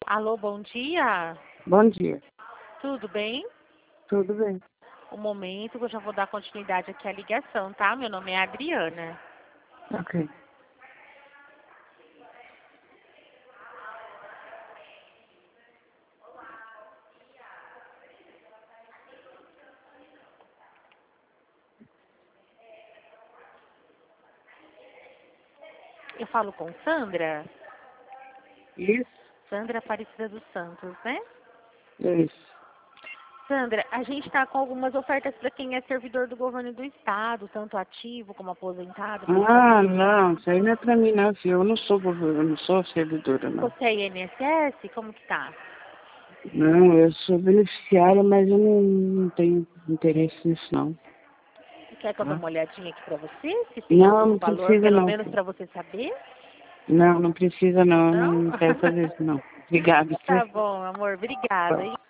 Alô, bom dia. Bom dia. Tudo bem? Tudo bem. Um momento que eu já vou dar continuidade aqui à ligação, tá? Meu nome é Adriana. Ok. Eu falo com Sandra? Isso? Sandra Aparecida dos Santos, né? Isso. Sandra, a gente está com algumas ofertas para quem é servidor do governo do estado, tanto ativo como aposentado. Ah, não. Isso aí não é pra mim, não, filho. Eu não sou governo, eu não sou servidora, não. Você é INSS? Como que tá? Não, eu sou beneficiária, mas eu não tenho interesse nisso, não. Quer que eu dê Tá? uma olhadinha aqui para você? Se tem Não, algum não valor, precisa, pelo não. menos para você saber? Não, não precisa, não. Eu Não? não quero fazer isso, não. Obrigada, Tá viu? bom, amor. Obrigada, hein?